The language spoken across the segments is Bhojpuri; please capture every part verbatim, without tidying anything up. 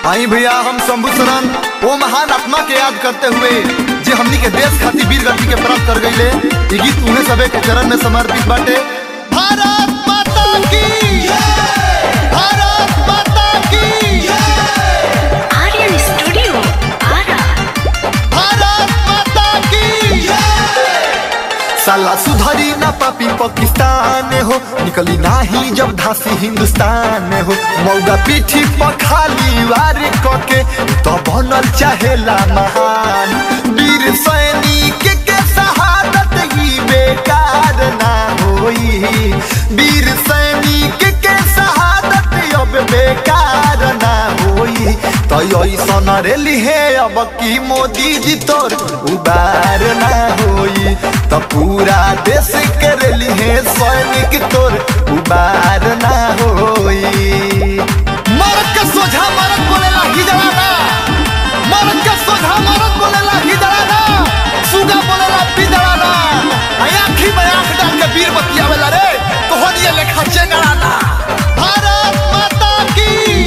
आई भैया हम शंभू शरण वो महान आत्मा के याद करते हुए जे हमनी के देश खातिर वीर गति के प्राप्त कर गईले। ई गीत उन्हें सबे के चरण में समर्पित बाटे। भारत माता की जय, भारत माता की जय। आर्यन स्टूडियो आरा। भारत माता की जय। साला सुधरी ना पापी पाकिस्तान हो, निकली नाही जब धासी हिंदुस्तान हो। मौगा पीठी पर खाली वार कके तो बनल चाहेला महान। वीर सैनिक के शहादत ही बेकार ना होई। वीर सैनिक के शहादत अब बेकार ना होई। तो ऐसन रेली है अब की मोदी जी तोर उबार ना होई। तो पूरा देश के रेली है सैनिक तोर उबार ना होई। मरद के सोझा मरद बोलेला हिजड़ा ना, मरद के सोझा मरद बोलेला हिजड़ा ना, सुगा बोलेला पिजड़ा ना। आँखी में आँख डाल के वीर बतियावेला रे तो हो दिए लेखा चेंगड़ा ना। भारत माता की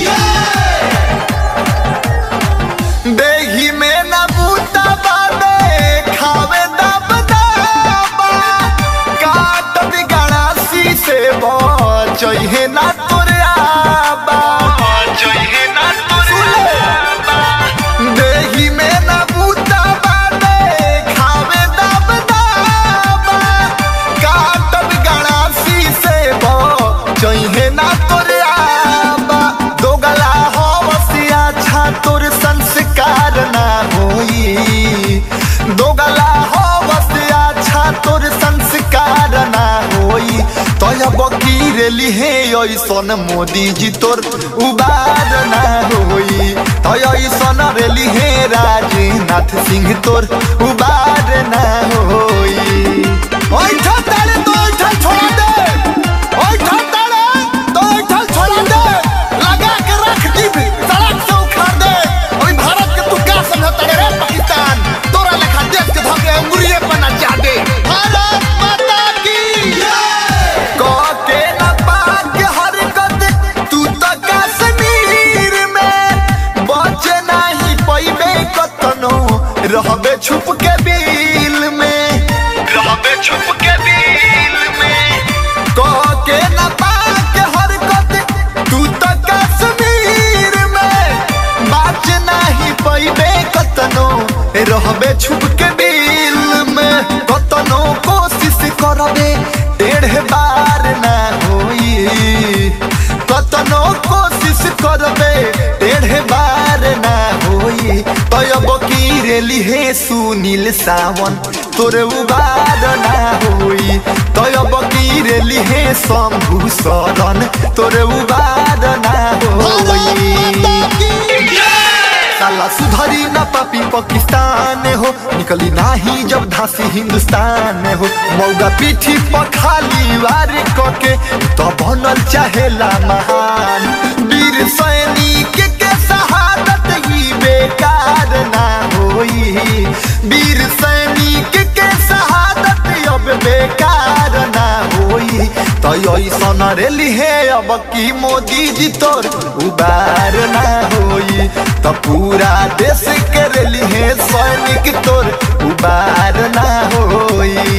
देही में ना बूटा बाबे खावे दब दाबा। काटत गणासी से बचैहे ना तोरे आबा, बचैहे ना तोरे आबा। देही में ना बूटा बाबे खावे दब दाबा। काटत गणासी से बचैहे ना तोरे आबा। दो गला हवसिया छा तोर संस्कार ना होई। दो गला हवसिया छा तोर संस्कार ना होई। तो अब की रेली है ऐसन मोदी जी तोर उबार ना होई। तो ऐसन रेली है राजनाथ सिंह तोर उबार ना होई। ओइठा ताले तो ओइठा छोड़ा दे, ओइठा ताले तो ओइठा छोड़ा दे। लगा के रख दी सड़क से उखाड़ दे। अभी भारत के तू क्या समझता है रे पाकिस्तान? तोरा लेखा देश के धके अंगुरिये पर ना जा दे। भारत माता की जय। कह के ना पाक हरकत तू तो कश्मीर में बचे नहीं पैबे कतनो रहबे छुप के बिल में, रहबे छुप के बिल में। कह के ना पाक हरकत तू तो कश्मीर में बचे नहीं पैबे कतनो रहबे छुप के बिल में। कतनो कोशिश करबे टेढ़े बार ना होई। कतनो कोशिश करबे टेढ़े बार ना होई। तो अब की रेली है सुनील सावन तोरे उबार ना होई। तो अब की रेली है शंभू शरण तोरे उबार ना होई। साला सुधरी ना पापी पाकिस्तान हो, निकली नाही जब धासी हिंदुस्तान हो। मौगा पीठी पर खाली वार कके तो बनल चाहेला महान। वीर सैनिक के शहादत ही बेकार ना होई। वीर सैनिक के शहादत अब बेकार ना होई। तो ऐसन रेली है अब की मोदी जी तोर उबार ना होई। तो पूरा देश के रेली है सैनिक तोर उबार ना होई।